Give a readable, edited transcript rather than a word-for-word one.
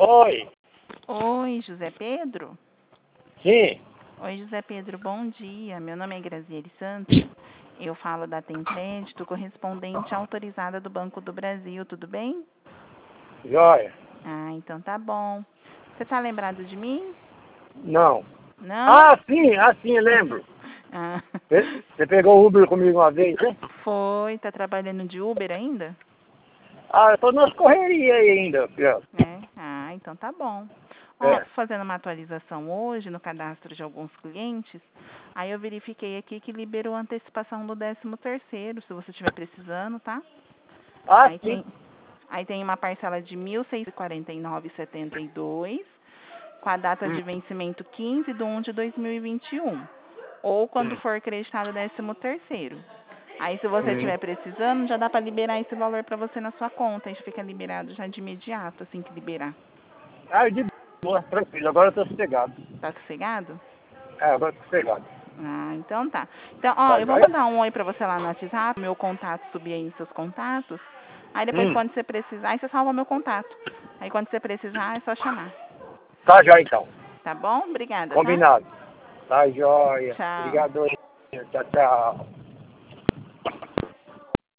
Oi. Oi, José Pedro? Sim. Oi, José Pedro, bom dia. Meu nome é Graziele Santos. Eu falo da Tem Crédito, correspondente autorizada do Banco do Brasil, tudo bem? Joia. Ah, então tá bom. Você tá lembrado de mim? Não. Não? Sim, eu lembro. Ah, Você pegou o Uber comigo uma vez, né? foi, tá trabalhando de Uber ainda? Eu tô nas correrias aí ainda, filho. Ah, então tá bom. Ó, É. tô fazendo uma atualização hoje no cadastro de alguns clientes. Aí eu verifiquei aqui que liberou a antecipação do 13º, se você estiver precisando, tá? Aí Sim. tem uma parcela de 1.649,72, com a data de vencimento 15/1 de 2021. Ou quando for acreditado o 13º. Aí se você estiver precisando, já dá para liberar esse valor para você na sua conta. Aí fica liberado já de imediato, assim que liberar. De boa, tranquilo. Agora eu tô sossegado. Tá sossegado? Agora eu tô sossegado. Ah, então tá. Então, ó, Tá eu vou joia? mandar um oi pra você lá no WhatsApp, meu contato subir aí nos seus contatos. Aí depois quando você precisar, aí você salva meu contato. Aí quando você precisar, é só chamar. Tá joia, então. Tá bom? Obrigada, tá? Combinado. Tá joia. Tchau. Obrigado aí. Tchau, tchau.